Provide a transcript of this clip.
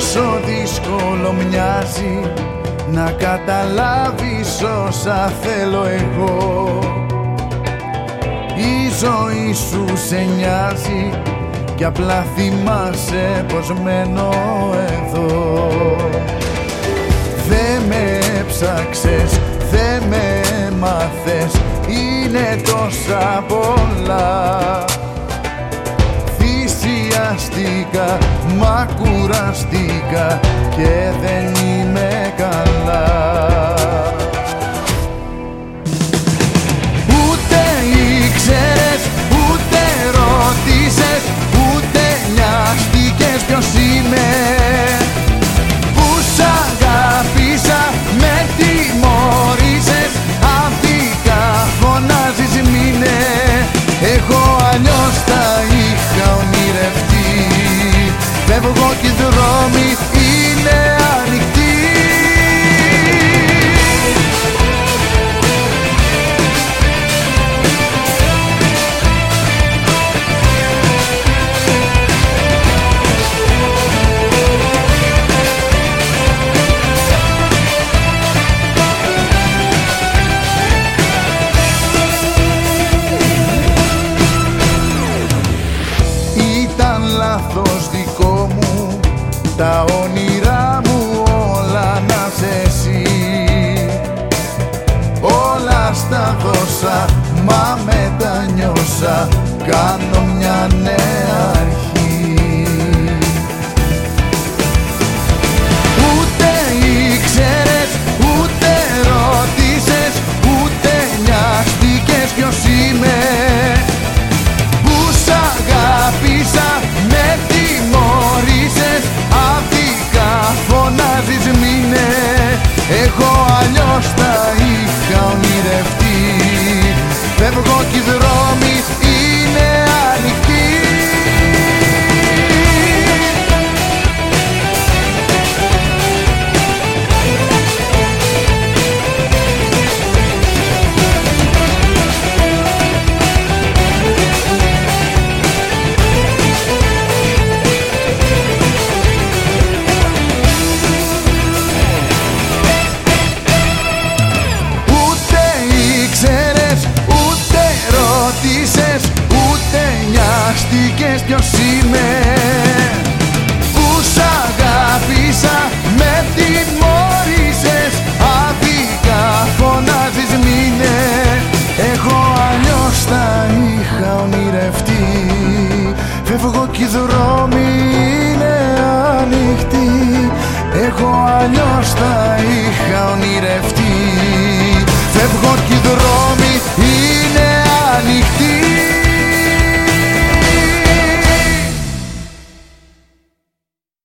Πόσο δύσκολο μοιάζει να καταλάβεις όσα θέλω εγώ. Η ζωή σου σε νοιάζει κι απλά θυμάσαι πως μένω εδώ. Δε με ψάξες, δε με μάθες, είναι τόσα πολλά. Θυσιαστήκα, μα κουραστήκα και δεν είμαι καλά. Ούτε ήξερες, ούτε ρώτησες, ούτε νοιάστηκες ποιος είμαι. Που σ' αγάπησα, με τιμωρήσες, αφήκα, φωνάζεις μείνε. Εγώ αλλιώς τα είχα ονειρευτεί. Φεύγω κι οι δρόμοι είναι ανοιχτοί. Ήταν λάθος δικό μου, τα όνειρά μου όλα να σε εσύ. Όλα στα δώσα, μα μετανιώσα, κάνω μια νέα αρχή. Ούτε ήξερες, ούτε ρώτησες, ούτε νοιάστηκες ποιος είμαι. Που σ' αγάπησα, με τιμωρήσες, αφήκα, φωνάζεις μείνε. Εγώ αλλιώς τα είχα ονειρευτεί. Φεύγω κι οι δρόμοι είναι ανοιχτοί. Ούτε νοιάστηκες ποιος είμαι. Που σ' αγάπησα, με τιμωρήσες, αφήκα, φωνάζεις μείνε. Εγώ αλλιώς τα είχα ονειρευτεί. Φεύγω κι οι δρόμοι είναι ανοιχτοί. Εγώ αλλιώς τα είχα ονειρευτεί.